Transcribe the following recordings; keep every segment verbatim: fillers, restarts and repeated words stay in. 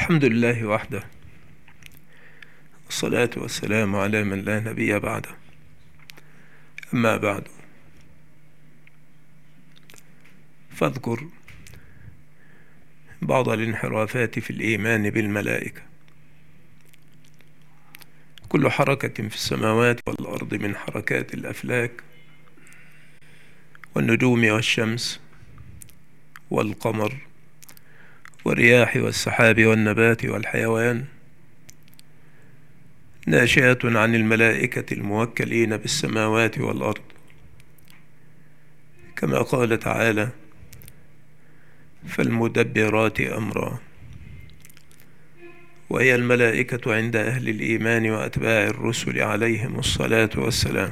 الحمد لله وحده، والصلاة والسلام على من لا نبي بعده. أما بعد، فاذكر بعض الانحرافات في الإيمان بالملائكة. كل حركة في السماوات والأرض من حركات الأفلاك والنجوم والشمس والقمر والرياح والسحاب والنبات والحيوان ناشئة عن الملائكة الموكلين بالسماوات والأرض، كما قال تعالى: فالمدبرات أمرا. وهي الملائكة عند أهل الإيمان وأتباع الرسل عليهم الصلاة والسلام.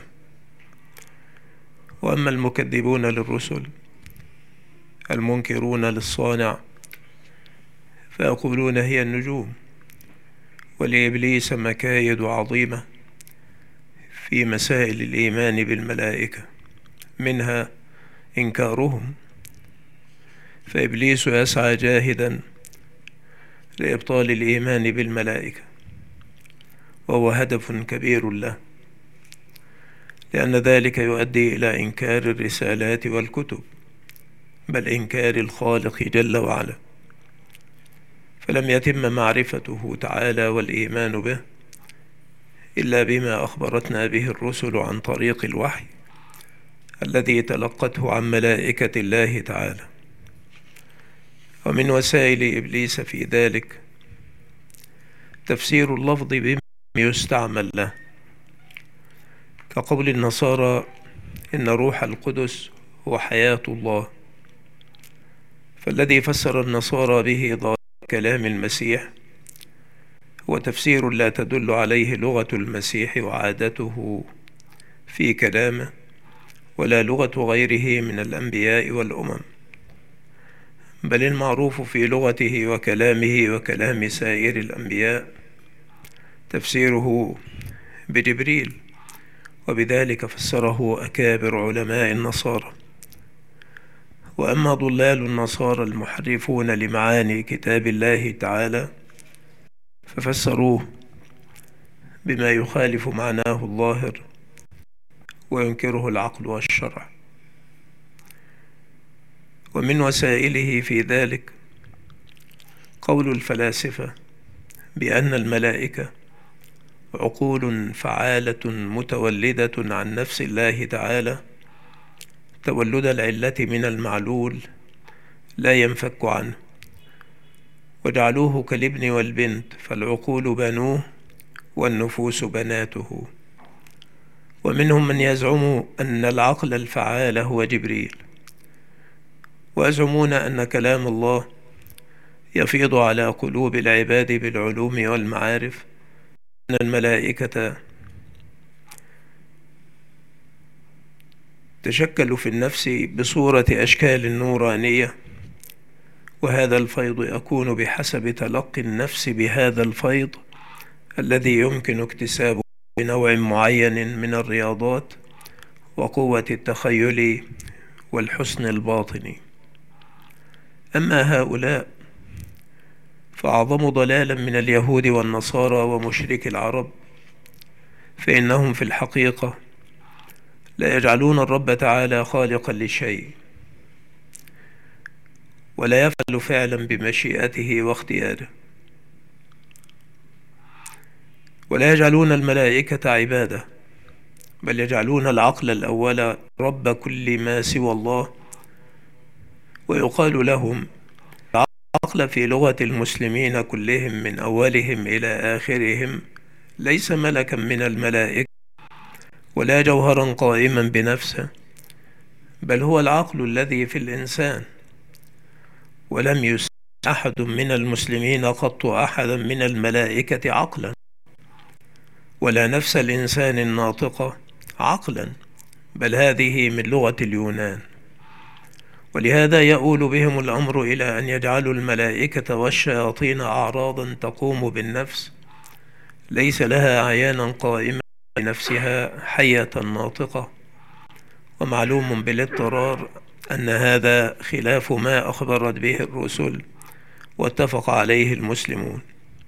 وأما المكذبون للرسل المنكرون للصانع فيقولون هي النجوم، ولإبليس مكايد عظيمة في مسائل الإيمان بالملائكة، منها إنكارهم، فإبليس يسعى جاهدا لإبطال الإيمان بالملائكة، وهو هدف كبير له، لأن ذلك يؤدي إلى إنكار الرسالات والكتب، بل إنكار الخالق جل وعلا. فلم يتم معرفته تعالى والإيمان به إلا بما أخبرتنا به الرسل عن طريق الوحي الذي تلقته عن ملائكة الله تعالى. ومن وسائل إبليس في ذلك تفسير اللفظ بما يستعمل له، كقول النصارى إن روح القدس هو حياة الله، فالذي فسر النصارى به ظاهر كلام المسيح هو تفسير لا تدل عليه لغة المسيح وعادته في كلامه، ولا لغة غيره من الأنبياء والأمم، بل المعروف في لغته وكلامه وكلام سائر الأنبياء تفسيره بجبريل، وبذلك فسره أكابر علماء النصارى. وأما ضلال النصارى المحرفون لمعاني كتاب الله تعالى ففسروه بما يخالف معناه الظاهر وينكره العقل والشرع. ومن وسائله في ذلك قول الفلاسفة بأن الملائكة عقول فعالة متولدة عن نفس الله تعالى تولد العلة من المعلول لا ينفك عنه، وجعلوه كالابن والبنت، فالعقول بنوه والنفوس بناته. ومنهم من يزعم أن العقل الفعال هو جبريل، ويزعمون أن كلام الله يفيض على قلوب العباد بالعلوم والمعارف، أن الملائكة تشكل في النفس بصورة أشكال نورانية، وهذا الفيض يكون بحسب تلقي النفس بهذا الفيض الذي يمكن اكتسابه بنوع معين من الرياضات وقوة التخيل والحسن الباطني. أما هؤلاء فأعظم ضلالا من اليهود والنصارى ومشرك العرب، فإنهم في الحقيقة لا يجعلون الرب تعالى خالقا لشيء، ولا يفعل فعلا بمشيئته واختياره، ولا يجعلون الملائكة عبادة، بل يجعلون العقل الأول رب كل ما سوى الله. ويقال لهم العقل في لغة المسلمين كلهم من أولهم إلى آخرهم ليس ملكا من الملائكة ولا جوهرا قائما بنفسه، بل هو العقل الذي في الإنسان. ولم يسمى أحد من المسلمين قط أحدا من الملائكة عقلا، ولا نفس الإنسان الناطقة عقلا، بل هذه من لغة اليونان. ولهذا يؤول بهم الأمر إلى أن يجعلوا الملائكة والشياطين أعراضا تقوم بالنفس ليس لها أعيانا قائمة بنفسها حية ناطقة. ومعلوم بالاضطرار أن هذا خلاف ما أخبرت به الرسل واتفق عليه المسلمون.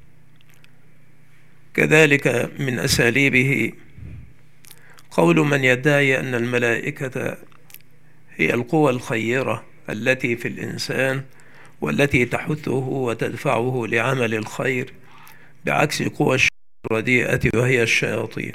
كذلك من أساليبه قول من يدعي أن الملائكة هي القوى الخيرة التي في الإنسان والتي تحثه وتدفعه لعمل الخير، بعكس قوى الشر الرديئة وهي الشياطين.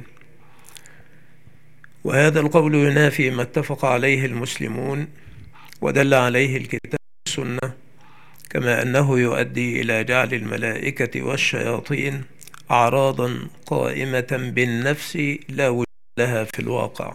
وهذا القول ينافي ما اتفق عليه المسلمون ودل عليه الكتاب والسنة، كما أنه يؤدي إلى جعل الملائكة والشياطين أعراضا قائمة بالنفس لا وجود لها في الواقع.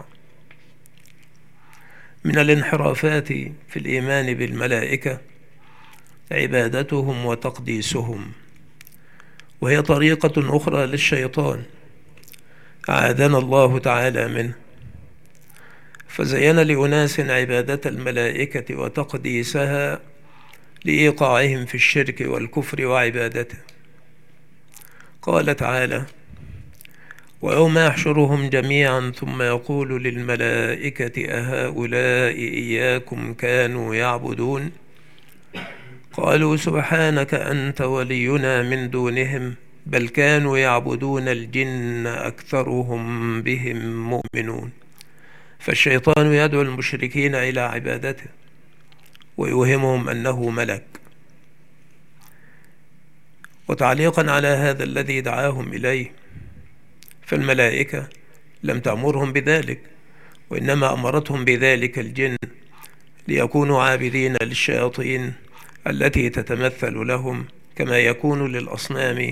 من الانحرافات في الإيمان بالملائكة عبادتهم وتقديسهم، وهي طريقة أخرى للشيطان أعاذنا الله تعالى منه، فزين لأناس عبادة الملائكة وتقديسها لإيقاعهم في الشرك والكفر وعبادته. قال تعالى: ويوم يحشرهم جميعا ثم يقول للملائكة أهؤلاء إياكم كانوا يعبدون قالوا سبحانك أنت ولينا من دونهم بل كانوا يعبدون الجن أكثرهم بهم مؤمنون. فالشيطان يدعو المشركين إلى عبادته ويوهمهم أنه ملك. وتعليقا على هذا الذي دعاهم إليه، فالملائكة لم تأمرهم بذلك، وإنما أمرتهم بذلك الجن ليكونوا عابدين للشياطين التي تتمثل لهم، كما يكون للأصنام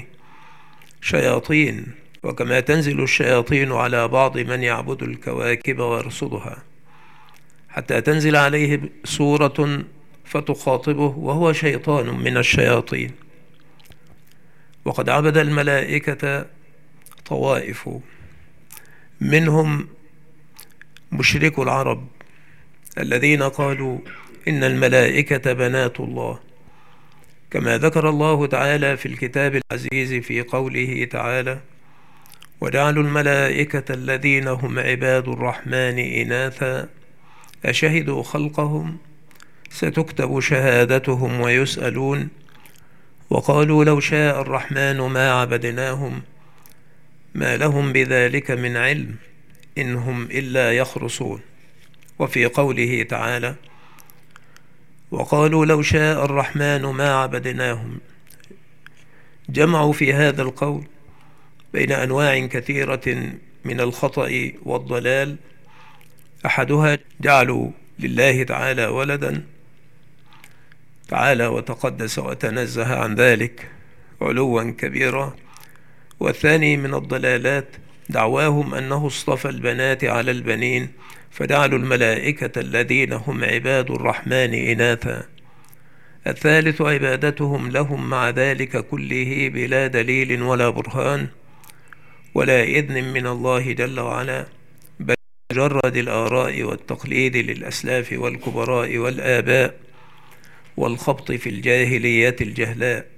شياطين، وكما تنزل الشياطين على بعض من يعبد الكواكب ويرصدها، حتى تنزل عليه صورة فتخاطبه وهو شيطان من الشياطين. وقد عبد الملائكة طوائف، منهم مشركو العرب الذين قالوا إن الملائكة بنات الله، كما ذكر الله تعالى في الكتاب العزيز في قوله تعالى: وجعلوا الملائكة الذين هم عباد الرحمن إناثا أشهدوا خلقهم ستكتب شهادتهم ويسألون وقالوا لو شاء الرحمن ما عبدناهم ما لهم بذلك من علم إن هم إلا يخرصون. وفي قوله تعالى: وقالوا لو شاء الرحمن ما عبدناهم، جمعوا في هذا القول بين أنواع كثيرة من الخطأ والضلال. أحدها جعلوا لله تعالى ولدا تعالى وتقدس وتنزه عن ذلك علوا كبيرا. والثاني من الضلالات دعواهم أنه اصطفى البنات على البنين فجعلوا الملائكة الذين هم عباد الرحمن إناثا. الثالث عبادتهم لهم مع ذلك كله بلا دليل ولا برهان ولا إذن من الله جل وعلا، بل مجرد الآراء والتقليد للأسلاف والكبراء والآباء والخبط في الجاهليات الجهلاء.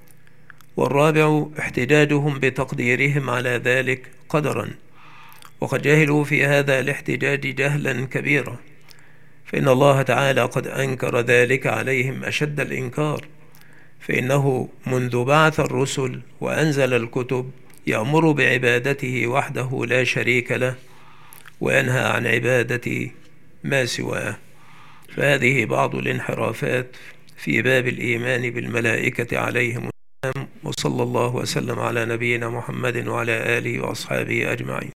والرابع احتجاجهم بتقديرهم على ذلك قدرا، وقد جهلوا في هذا الاحتجاج جهلا كبيرا، فإن الله تعالى قد أنكر ذلك عليهم أشد الإنكار، فإنه منذ بعث الرسل وأنزل الكتب يأمر بعبادته وحده لا شريك له وينهى عن عبادة ما سواه. فهذه بعض الانحرافات في باب الإيمان بالملائكة عليهم السلام، وصلى الله وسلم على نبينا محمد وعلى آله وأصحابه أجمعين.